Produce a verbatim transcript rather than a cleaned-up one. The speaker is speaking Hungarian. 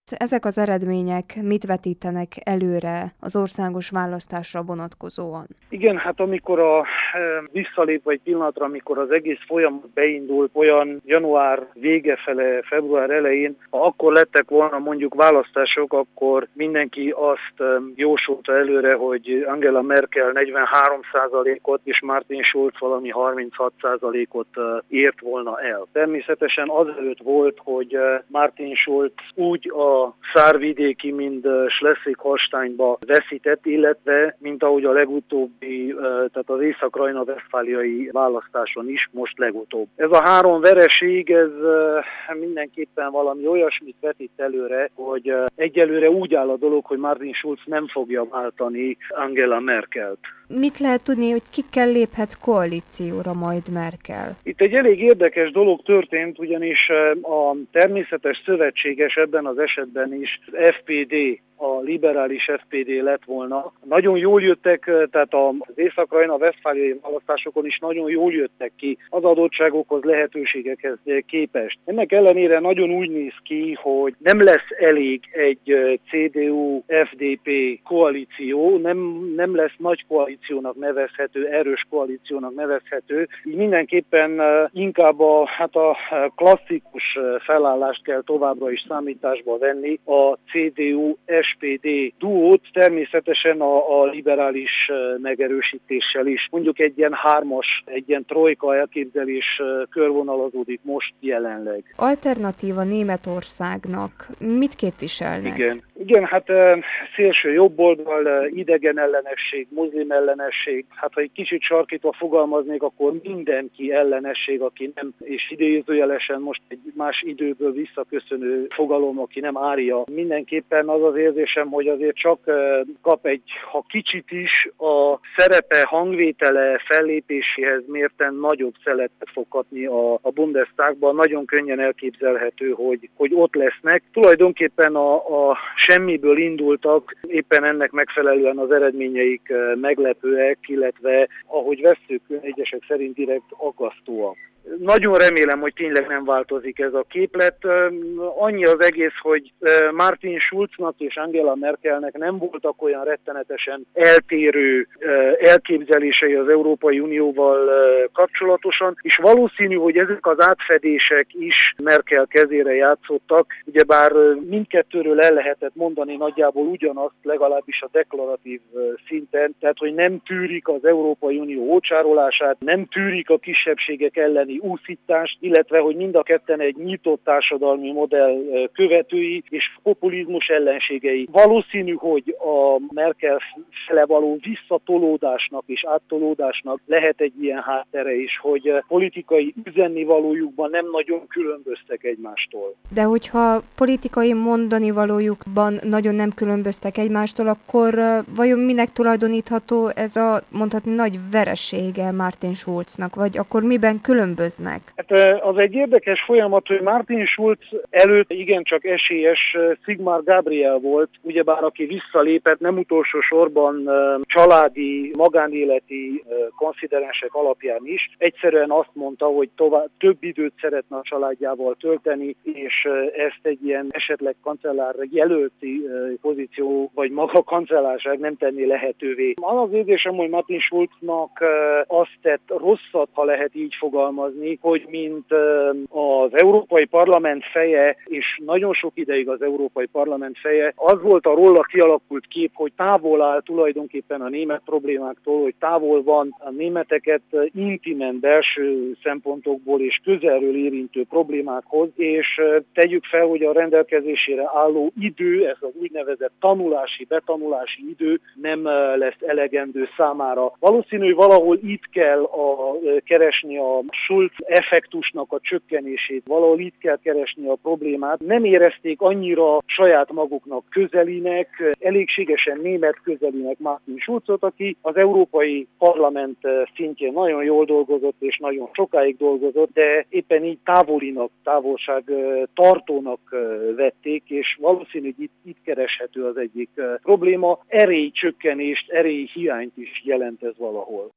Ezek az eredmények mit vetítenek előre az országos választásra vonatkozóan? Igen, hát amikor a e, visszalépve egy pillanatra, amikor az egész folyamat beindult, olyan január vége fele, február elején, ha akkor lettek volna mondjuk választások, akkor mindenki azt e, jósolta előre, hogy Angela Merkel negyvenhárom százalékot és Martin Schulz valami harminchat százalékot e, ért volna el. Természetesen azelőtt volt, hogy e, Martin Schulz úgy a szárvidéki, mind Schleswig-Holsteinba veszített, illetve, mint ahogy a legutóbbi, tehát az észak-rajna-vesztfáliai választáson is, most legutóbb. Ez a három vereség, ez mindenképpen valami olyasmit vetít előre, hogy egyelőre úgy áll a dolog, hogy Martin Schulz nem fogja váltani Angela Merkelt. Mit lehet tudni, hogy kikkel léphet koalícióra majd Merkel? Itt egy elég érdekes dolog történt, ugyanis a természetes szövetséges ebben az esetben is az ef pé dé, a liberális ef pé dé lett volna. Nagyon jól jöttek, tehát az észak-rajna-vesztfáliai választásokon is nagyon jól jöttek ki az adottságokhoz, lehetőségekhez képest. Ennek ellenére nagyon úgy néz ki, hogy nem lesz elég egy cé dé u ef dé pé koalíció, nem, nem lesz nagy koalíciónak nevezhető, erős koalíciónak nevezhető. Így mindenképpen inkább a, hát a klasszikus felállást kell továbbra is számításba venni, a cé dé u es pé dé duót, természetesen a, a liberális megerősítéssel is. Mondjuk egy ilyen hármas, egy ilyen trojka elképzelés körvonalazódik most jelenleg. Alternatíva Németországnak mit képviselnek? Igen. Igen, hát szélső jobboldal, idegen ellenesség, muzlim ellenesség, hát ha egy kicsit sarkítva fogalmaznék, akkor mindenki ellenesség, aki nem, és idézőjelesen most egy más időből visszaköszönő fogalom, aki nem ária. Mindenképpen az az érzésem, hogy azért csak kap egy, ha kicsit is, a szerepe, hangvétele, fellépéséhez mérten nagyobb szeletet fog kapni a, a Bundestagban. Nagyon könnyen elképzelhető, hogy, hogy ott lesznek. Tulajdonképpen a, a semmiből indultak, éppen ennek megfelelően az eredményeik meglepőek, illetve ahogy vesszük, egyesek szerint direkt aggasztóak. Nagyon remélem, hogy tényleg nem változik ez a képlet. Annyi az egész, hogy Martin Schulznak és Angela Merkelnek nem voltak olyan rettenetesen eltérő elképzelései az Európai Unióval kapcsolatosan, és valószínű, hogy ezek az átfedések is Merkel kezére játszottak, ugyebár mindkettőről el lehetett mondani nagyjából ugyanazt, legalábbis a deklaratív szinten, tehát hogy nem tűrik az Európai Unió ócsárolását, nem tűrik a kisebbségek elleni úszítást, illetve hogy mind a ketten egy nyitott társadalmi modell követői és populizmus ellenségei. Valószínű, hogy a Merkel fele való visszatolódásnak és áttolódásnak lehet egy ilyen háttere is, hogy politikai üzennivalójukban nem nagyon különböztek egymástól. De hogyha politikai mondanivalójukban nagyon nem különböztek egymástól, akkor vajon minek tulajdonítható ez a mondhatni nagy veresége Martin Schulznak, vagy akkor miben különböznek? Hát az egy érdekes folyamat, hogy Martin Schulz előtt igencsak esélyes Sigmar Gabriel volt, ugyebár aki visszalépett, nem utolsó sorban családi, magánéleti konszidensek alapján is. Egyszerűen azt mondta, hogy tovább, több időt szeretne a családjával tölteni, és ezt egy ilyen esetleg kancellár jelölti pozíció, vagy maga kancellárság nem tenné lehetővé. Az az érzésem, hogy Martin Schulznak azt tett rosszat, ha lehet így fogalmazni, hogy mint az Európai Parlament feje, és nagyon sok ideig az Európai Parlament feje, az volt a róla kialakult kép, hogy távol áll tulajdonképpen a német problémáktól, hogy távol van a németeket intimen belső szempontokból és közelről érintő problémákhoz, és tegyük fel, hogy a rendelkezésére álló idő, ez az úgynevezett tanulási, betanulási idő nem lesz elegendő számára. Valószínű, hogy valahol itt kell a, keresni a Schulz effektusnak a csökkenését, valahol itt kell keresni a problémát. Nem érezték annyira saját maguknak közelinek, elégségesen német közelinek Martin Schulzot, aki az Európai Parlament szintjén nagyon jól dolgozott és nagyon sokáig dolgozott, de éppen így távolinak, távolság tartónak vették, és valószínű, hogy itt, itt kereshető az egyik probléma. Erély csökkenést, erély hiányt is jelent ez valahol.